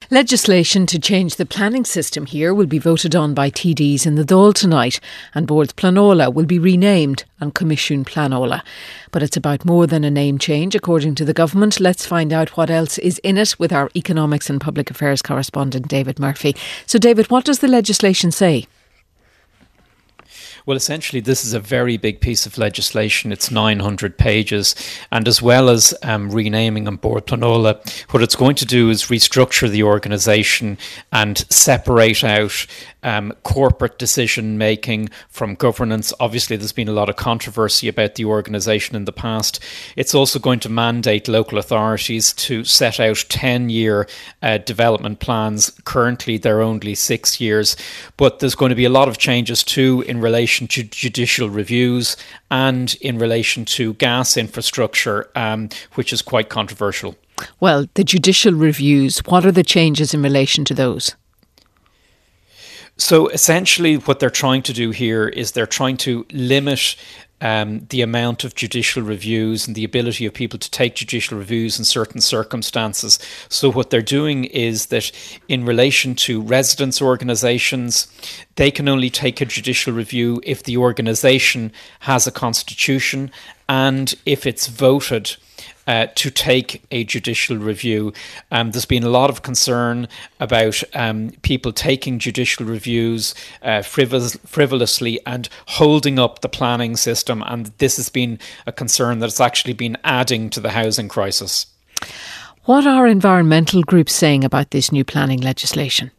Legislation to change the planning system here will be voted on by TDs in the Dáil tonight, and Bord Pleanála will be renamed and Comisiún Pleanála. But it's about more than a name change, according to the government. Let's find out what else is in it with our economics and public affairs correspondent David Murphy. So David, what does the legislation say? Well, essentially, this is a very big piece of legislation. It's 900 pages. And as well as renaming on Bord Pleanála, what it's going to do is restructure the organisation and separate out corporate decision making from governance. Obviously, there's been a lot of controversy about the organisation in the past. It's also going to mandate local authorities to set out 10-year development plans. Currently, they're only 6 years. But there's going to be a lot of changes too in relation to judicial reviews and in relation to gas infrastructure, which is quite controversial. Well, the judicial reviews, what are the changes in relation to those? So essentially what they're trying to do here is they're trying to limit the amount of judicial reviews and the ability of people to take judicial reviews in certain circumstances. So what they're doing is that in relation to residents' organisations, they can only take a judicial review if the organisation has a constitution and if it's voted to take a judicial review. There's been a lot of concern about people taking judicial reviews frivolously and holding up the planning system, and this has been a concern that's actually been adding to the housing crisis. What are environmental groups saying about this new planning legislation?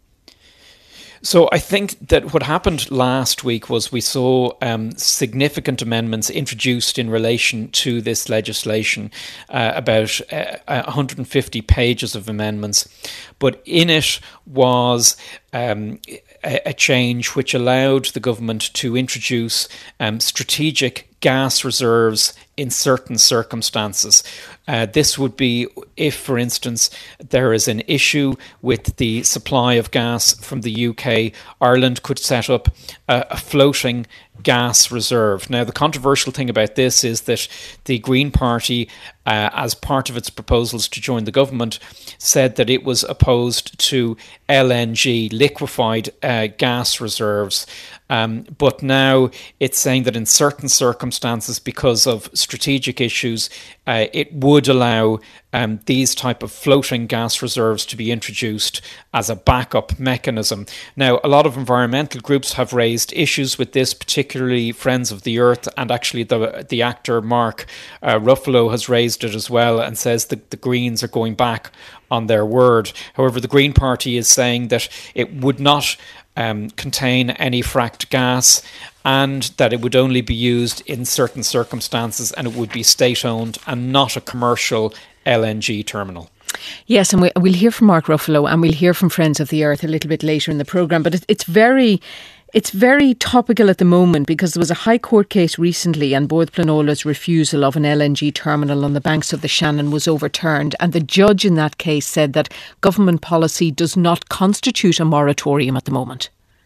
So I think that what happened last week was we saw significant amendments introduced in relation to this legislation, about 150 pages of amendments. But in it was a change which allowed the government to introduce strategic gas reserves in certain circumstances. This would be if, for instance, there is an issue with the supply of gas from the UK, Ireland could set up a floating gas reserve. Now, the controversial thing about this is that the Green Party, as part of its proposals to join the government, said that it was opposed to LNG, liquefied gas reserves. But now it's saying that in certain circumstances, because of strategic issues, it would allow these type of floating gas reserves to be introduced as a backup mechanism. Now, a lot of environmental groups have raised issues with this, particularly Friends of the Earth, and actually the actor Mark Ruffalo has raised it as well and says that the Greens are going back on their word. However, the Green Party is saying that it would not contain any fracked gas and that it would only be used in certain circumstances and it would be state-owned and not a commercial LNG terminal. Yes, and we'll hear from Mark Ruffalo and we'll hear from Friends of the Earth a little bit later in the programme, but it's very topical at the moment because there was a High Court case recently and Bord Pleanála's refusal of an LNG terminal on the banks of the Shannon was overturned, and the judge in that case said that government policy does not constitute a moratorium at the moment.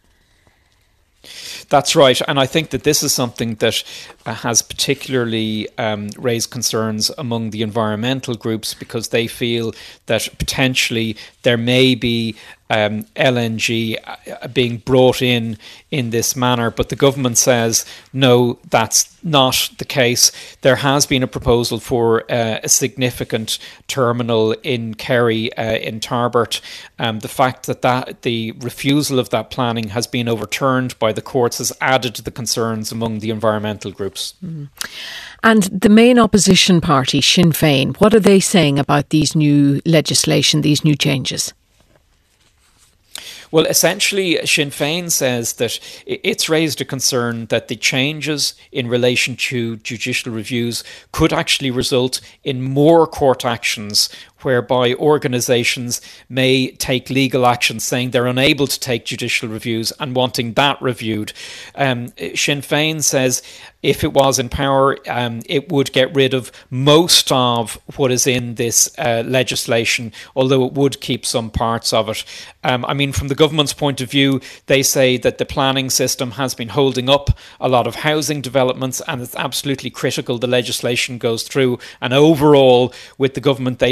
That's right, and I think that this is something that has particularly raised concerns among the environmental groups because they feel that potentially there may be LNG being brought in this manner, but the government says no, that's not the case. There has been a proposal for a significant terminal in Kerry, in Tarbert. The fact that the refusal of that planning has been overturned by the courts has added to the concerns among the environmental groups. Mm. And the main opposition party, Sinn Féin, what are they saying about these new legislation, these new changes? Well, essentially, Sinn Féin says that it's raised a concern that the changes in relation to judicial reviews could actually result in more court actions whereby organisations may take legal action saying they're unable to take judicial reviews and wanting that reviewed. Sinn Féin says if it was in power, it would get rid of most of what is in this legislation, although it would keep some parts of it. From the government's point of view, they say that the planning system has been holding up a lot of housing developments and it's absolutely critical the legislation goes through. And overall, with the government, they say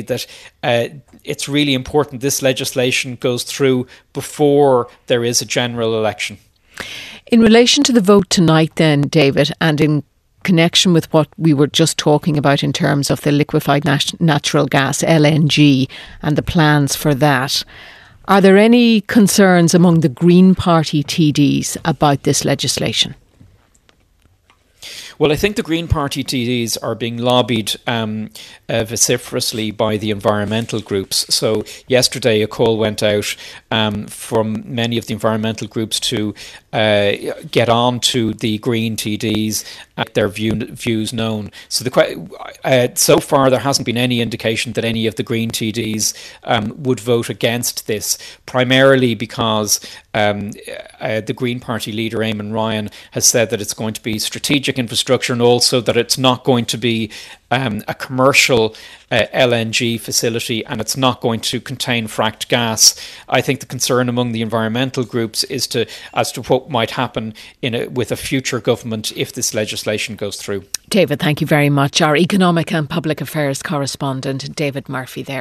that it's really important this legislation goes through before there is a general election. In relation to the vote tonight then, David, and in connection with what we were just talking about in terms of the liquefied natural gas, LNG, and the plans for that, are there any concerns among the Green Party TDs about this legislation? Well, I think the Green Party TDs are being lobbied vociferously by the environmental groups. So yesterday a call went out from many of the environmental groups to get on to the Green TDs, their views known. So so far there hasn't been any indication that any of the Green TDs would vote against this, primarily because the Green Party leader Eamon Ryan has said that it's going to be strategic infrastructure, and also that it's not going to be a commercial LNG facility, and it's not going to contain fracked gas. I think the concern among the environmental groups is as to what might happen with a future government if this legislation goes through. David, thank you very much. Our economic and public affairs correspondent, David Murphy there.